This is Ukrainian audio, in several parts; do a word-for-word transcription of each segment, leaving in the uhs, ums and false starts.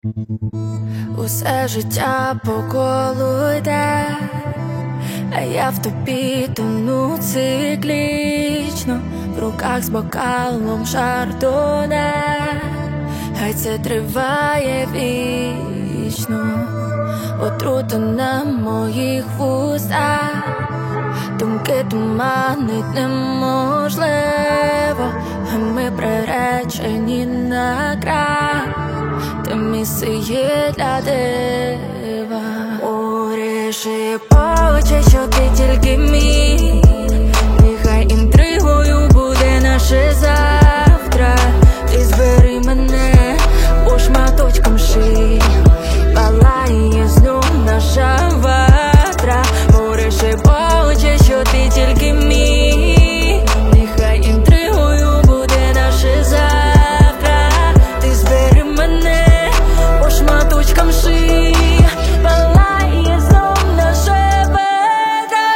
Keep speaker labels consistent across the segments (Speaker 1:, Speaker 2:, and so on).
Speaker 1: Усе життя по колу йде, а я в тобі тону циклічно, в руках з бокалом шардоне, хай це триває вічно. Отрута на моїх вустах, думки туманить неможливо, а ми приречені на крах, те місце є для дива. Море шепоче, що ти тільки мій, нехай інтригою буде наше завтра. Ти збери мене по шматочкам ши, палає знов наша ватра. Море шепоче, що ти тільки мій, нехай інтригою буде наше завтра. Ти збери мене по шматочкам ши, палає знов наша ватра.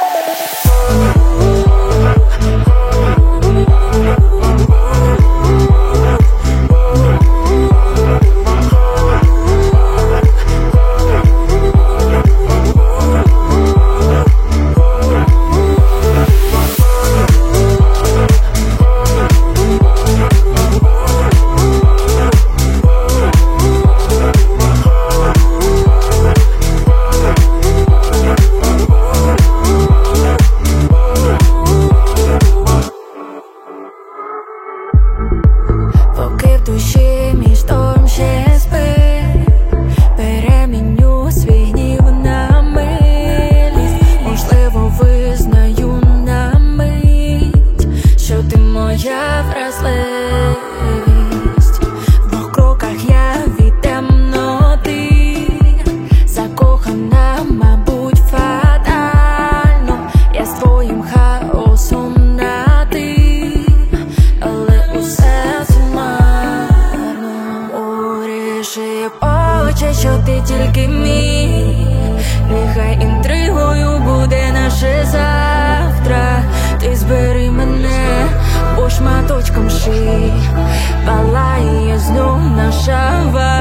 Speaker 1: Поки в душі мій шторм ще спить, переміню свій гнів на милість. Можливо, визнаю на мить, що ти моя вразливість. В двох кроках я від темноти, закохана, мабуть, фатально. Я з твоїм хаосом на ти, але усе сумарно. Море шепоче, що ти тільки мій, нехай інтригою буде наше завтра. Ти збери мене по шматочкам ши, палає знов наша ватра.